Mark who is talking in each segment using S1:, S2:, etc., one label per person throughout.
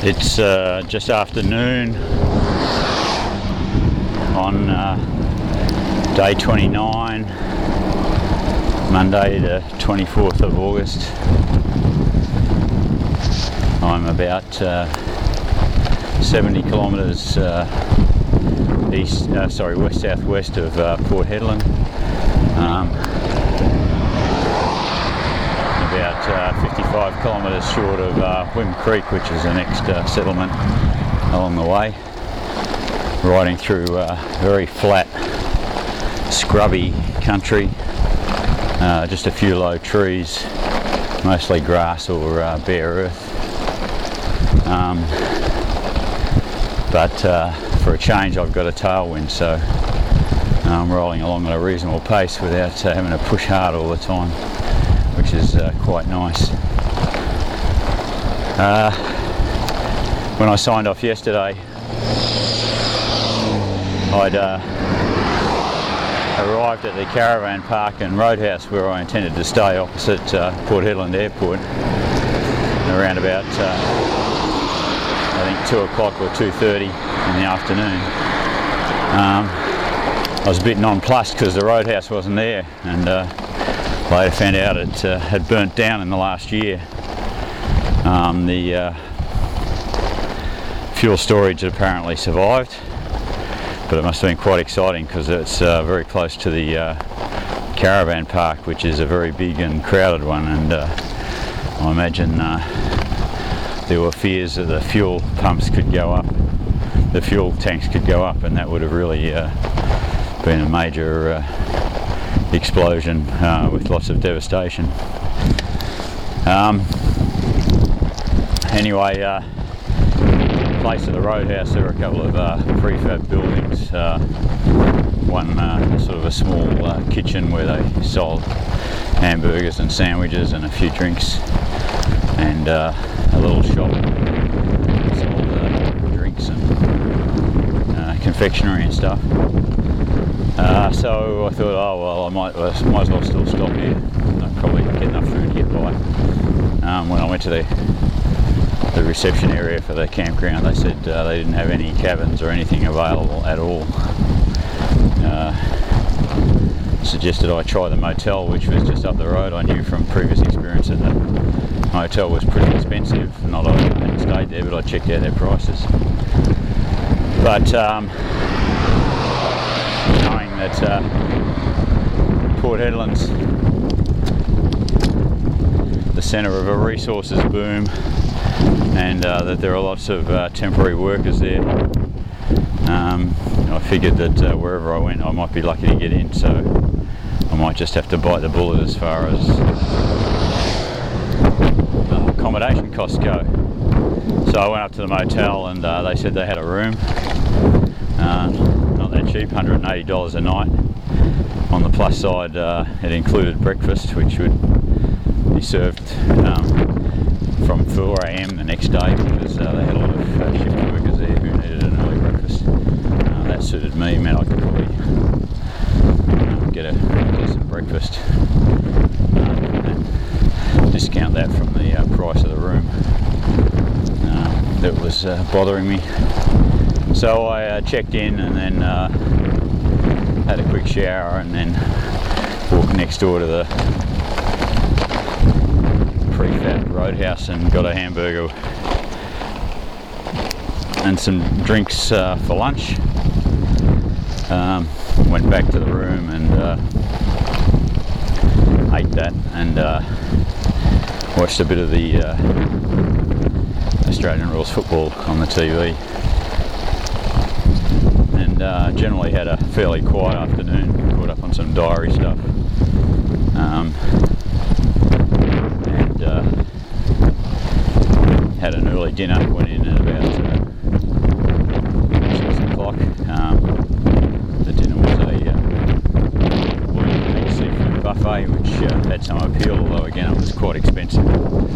S1: It's just after noon on day 29, Monday the 24th of August. I'm about 70 kilometres west-southwest of Port Hedland. About 55 kilometres short of Wim Creek, which is the next settlement along the way. Riding through very flat, scrubby country, just a few low trees, mostly grass or bare earth. But for a change I've got a tailwind, so I'm rolling along at a reasonable pace without having to push hard all the time, which is quite nice. When I signed off yesterday, I'd arrived at the caravan park and roadhouse where I intended to stay opposite Port Hedland Airport around about I think 2 o'clock or 2:30 in the afternoon. I was a bit nonplussed because the roadhouse wasn't there, and later found out it had burnt down in the last year. The fuel storage had apparently survived, but it must have been quite exciting because it's very close to the caravan park, which is a very big and crowded one, and I imagine there were fears that the fuel pumps could go up, the fuel tanks could go up, and that would have really been a major explosion with lots of devastation. Anyway, in place of the roadhouse there were a couple of prefab buildings. One sort of a small kitchen where they sold hamburgers and sandwiches and a few drinks, and a little shop that sold drinks and confectionery and stuff. So I thought, oh well, I might as well still stop here. I'll probably get enough food to get by. When I went to the reception area for the campground, they said they didn't have any cabins or anything available at all. Suggested I try the motel, which was just up the road. I knew from previous experience that the motel was pretty expensive. Not I hadn't stayed there, but I checked out their prices. But knowing that Port Hedland's the centre of a resources boom, and that there are lots of temporary workers there, I figured that wherever I went I might be lucky to get in, so I might just have to bite the bullet as far as accommodation costs go. So I went up to the motel and they said they had a room, not that cheap, $180 a night. On the plus side, it included breakfast, which would be served from 4 AM the next day, because they had a lot of shift workers there who needed an early breakfast. That suited me, meant I could probably get a decent breakfast and discount that from the price of the room that was bothering me. So I checked in and then had a quick shower and then walked next door to the prefab roadhouse and got a hamburger and some drinks for lunch. Went back to the room and ate that, and watched a bit of the Australian rules football on the TV, and generally had a fairly quiet afternoon. Caught up on some diary stuff, and had an early dinner. Went in at about 6 o'clock. The dinner was a all-you-can-eat seafood buffet, which had some appeal, although again it was quite expensive.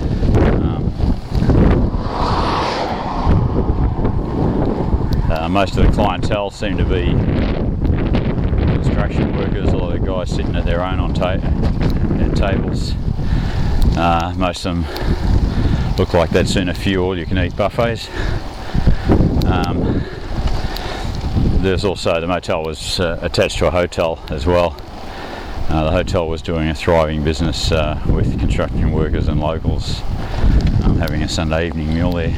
S1: Most of the clientele seemed to be construction workers, a lot of guys sitting at their own on their tables. Most of them looked like they'd seen a few all-you-can-eat buffets. There's also, the motel was attached to a hotel as well. The hotel was doing a thriving business with construction workers and locals having a Sunday evening meal there.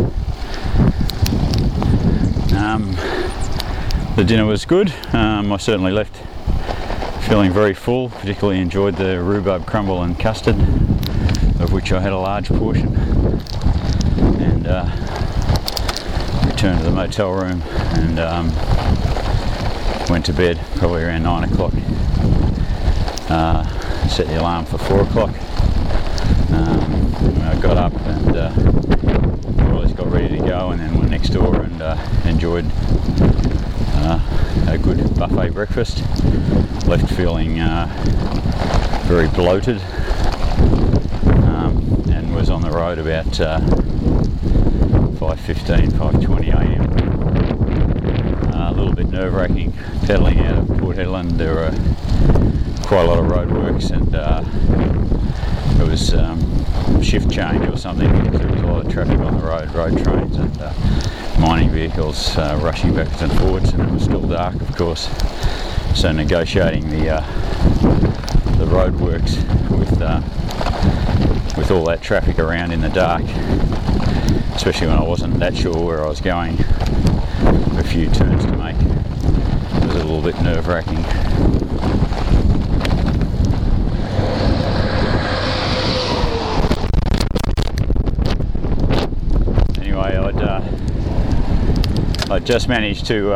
S1: The dinner was good. I certainly left feeling very full, particularly enjoyed the rhubarb crumble and custard, of which I had a large portion, and returned to the motel room and went to bed probably around 9 o'clock. Set the alarm for 4 o'clock. I got up and always got ready to go, and then went next door and enjoyed a good buffet breakfast. Left feeling very bloated, and was on the road about 5:20 a.m. A little bit nerve-wracking pedalling out of Port Hedland. There were quite a lot of roadworks, and it was shift change or something, because there was a lot of traffic on the road trains and mining vehicles rushing backwards and forwards, and it was still dark, of course. So negotiating the roadworks with all that traffic around in the dark, especially when I wasn't that sure where I was going, a few turns to make, it was a little bit nerve-wracking. Anyway, I'd just managed to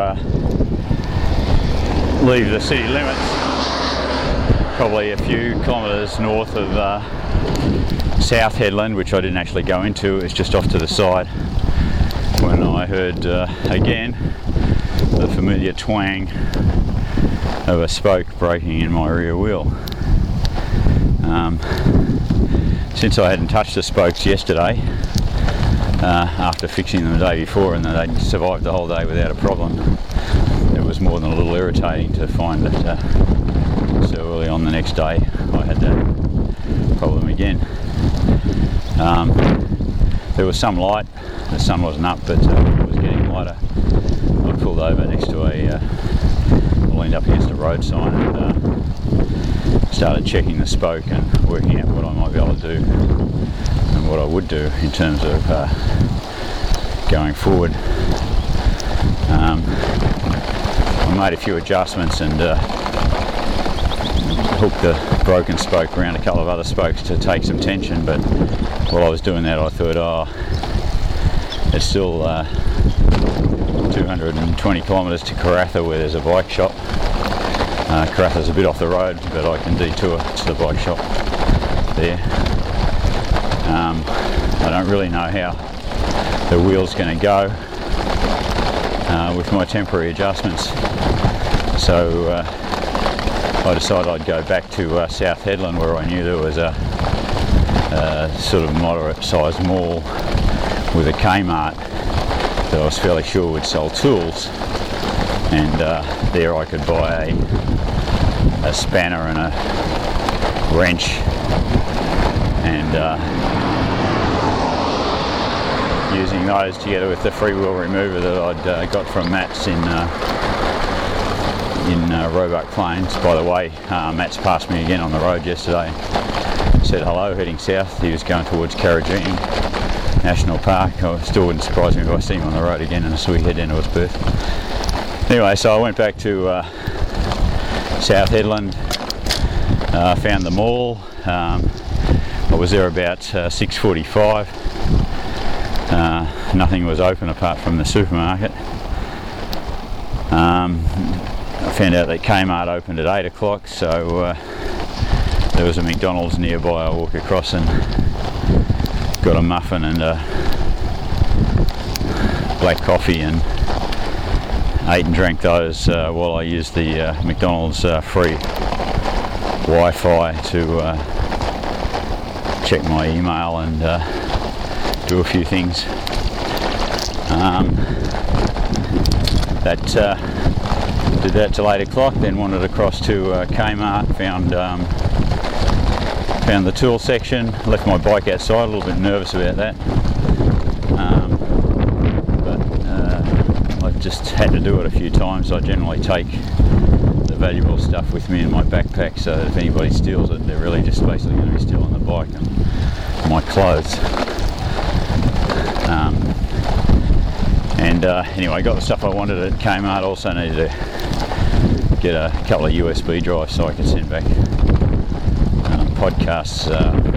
S1: leave the city limits, probably a few kilometres north of South Hedland, which I didn't actually go into. It's just off to the side, when I heard again the familiar twang of a spoke breaking in my rear wheel. Since I hadn't touched the spokes yesterday, after fixing them the day before, and they'd survived the whole day without a problem, it was more than a little irritating to find that so early on the next day I had that problem again. There was some light, the sun wasn't up, but it was getting lighter. I pulled over next to I leaned up against a road sign and started checking the spoke and working out what I might be able to do and what I would do in terms of going forward. I made a few adjustments and hooked the broken spoke around a couple of other spokes to take some tension, but while I was doing that I thought, it's still 220 kilometres to Karratha, where there's a bike shop. Karratha's a bit off the road, but I can detour to the bike shop there. I don't really know how the wheel's going to go with my temporary adjustments, so I decided I'd go back to South Hedland, where I knew there was a sort of moderate sized mall with a Kmart that I was fairly sure would sell tools, and there I could buy a spanner and a wrench, and using those together with the freewheel remover that I'd got from Matt's in Roebuck Plains. By the way, Matt's passed me again on the road yesterday, said hello, heading south. He was going towards Karrajini National Park. It still wouldn't surprise me if I see him on the road again as we head into his berth. Anyway, so I went back to South Hedland, found the mall. I was there about 6:45. Nothing was open apart from the supermarket. I found out that Kmart opened at 8 o'clock, so there was a McDonald's nearby. I walked across and got a muffin and a black coffee and ate and drank those while I used the McDonald's free Wi-Fi to check my email and do a few things. Did that till 8 o'clock, then wandered across to Kmart, found the tool section, left my bike outside, a little bit nervous about that. I just had to do it a few times. I generally take the valuable stuff with me in my backpack, so that if anybody steals it, they're really just basically going to be stealing the bike and my clothes. Anyway, I got the stuff I wanted at Kmart. Also needed to get a couple of USB drives so I could send back podcasts.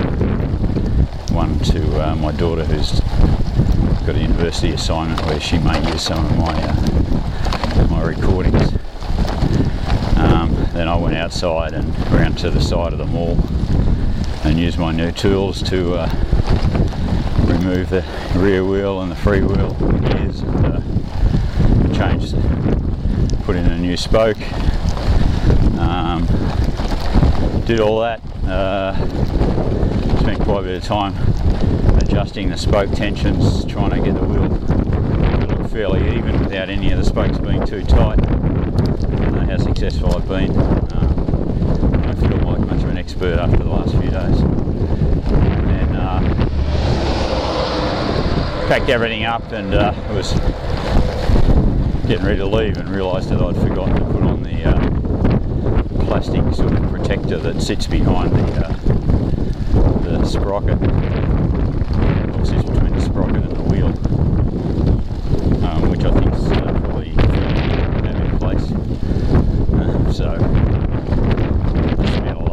S1: One to my daughter, who's got a university assignment where she may use some of my recordings. Then I went outside and round to the side of the mall and used my new tools to remove the rear wheel and the free wheel gears and put in a new spoke. Did all that. Spent quite a bit of time adjusting the spoke tensions, trying to get the wheel to look fairly even without any of the spokes being too tight. I don't know how successful I've been. I don't feel like much of an expert after the last few days. And packed everything up and was getting ready to leave and realised that I'd forgotten to put on the plastic sort of protector that sits behind the sprocket, or sits between the sprocket and the wheel, which I think is probably have in place. So just about all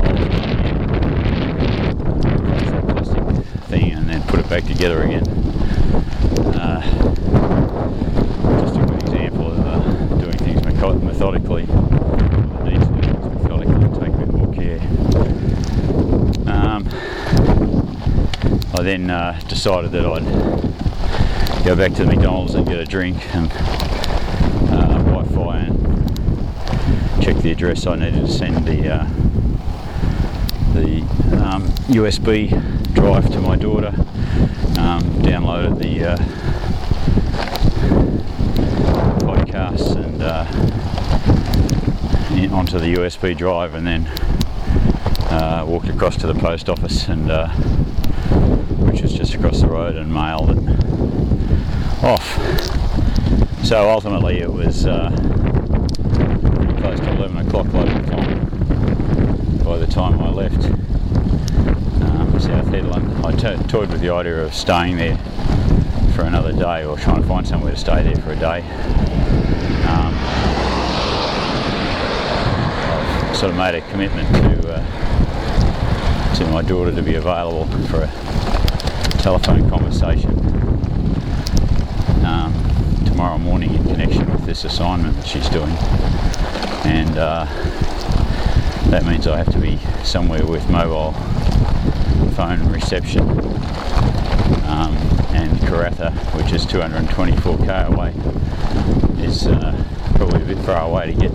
S1: replace that plastic thing and then put it back together again. Just a good example of doing things methodically. I then decided that I'd go back to the McDonald's and get a drink and Wi-Fi and check the address I needed to send the USB drive to my daughter. Downloaded the podcasts and onto the USB drive, and then walked across to the post office, and which was just across the road, and mailed it off. So ultimately it was pretty close to 11 o'clock local time by the time I left South Hedland. I toyed with the idea of staying there for another day, or trying to find somewhere to stay there for a day. I've sort of made a commitment to my daughter to be available for a telephone conversation tomorrow morning in connection with this assignment that she's doing, and that means I have to be somewhere with mobile phone reception, and Karratha, which is 224k away, is probably a bit far away to get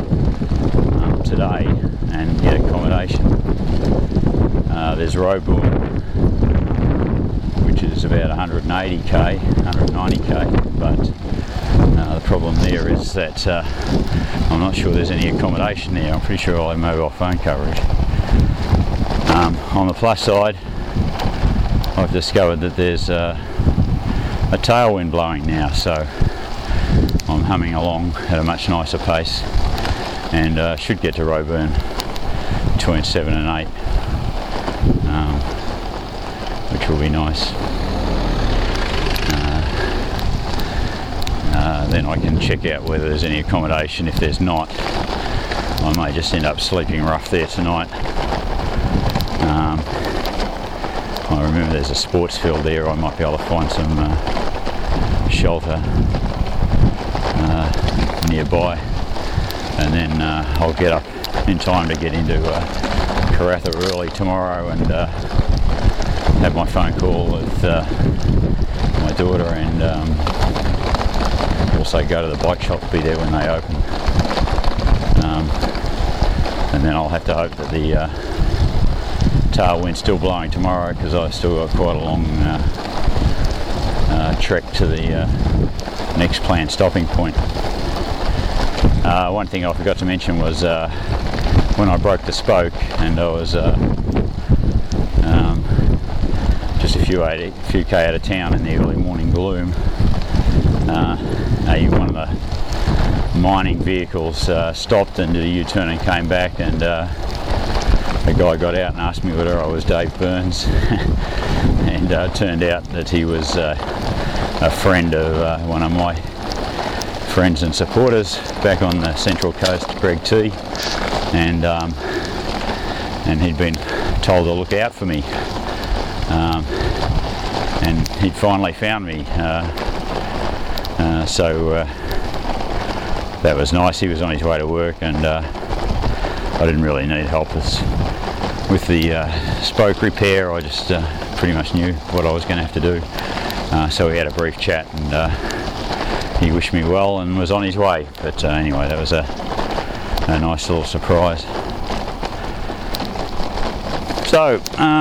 S1: today and get accommodation. There's Roebourne, which is about 180k, 190k, but the problem there is that I'm not sure there's any accommodation there. I'm pretty sure I'll have mobile phone coverage. On the plus side, I've discovered that there's a tailwind blowing now, so I'm humming along at a much nicer pace, and should get to Roebourne between 7 and 8, which will be nice. Then I can check out whether there's any accommodation. If there's not, I may just end up sleeping rough there tonight. I remember there's a sports field there. I might be able to find some shelter nearby, and then I'll get up in time to get into Karratha early tomorrow and have my phone call with my daughter, and also go to the bike shop, be there when they open, and then I'll have to hope that the tailwind's still blowing tomorrow, because I've still got quite a long trek to the next planned stopping point. One thing I forgot to mention was when I broke the spoke and I was few K out of town in the early morning gloom. One of the mining vehicles stopped and did a U-turn and came back, and a guy got out and asked me whether I was Dave Burns, and it turned out that he was a friend of one of my friends and supporters back on the Central Coast, Greg T, and he'd been told to look out for me, and he'd finally found me, so that was nice. He was on his way to work, and I didn't really need help with the spoke repair. I just pretty much knew what I was going to have to do, so we had a brief chat, and he wished me well and was on his way. But anyway, that was a nice little surprise. So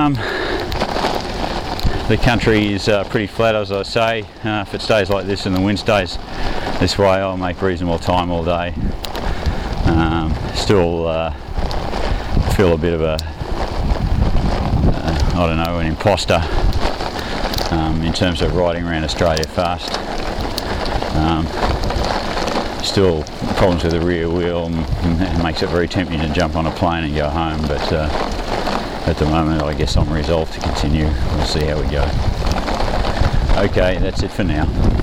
S1: the country is pretty flat, as I say. If it stays like this and the wind stays this way, I'll make reasonable time all day. Still feel a bit of a I don't know, an imposter in terms of riding around Australia fast. Still problems with the rear wheel, and it makes it very tempting to jump on a plane and go home, but at the moment I guess I'm resolved to continue. We'll see how we go. Okay, that's it for now.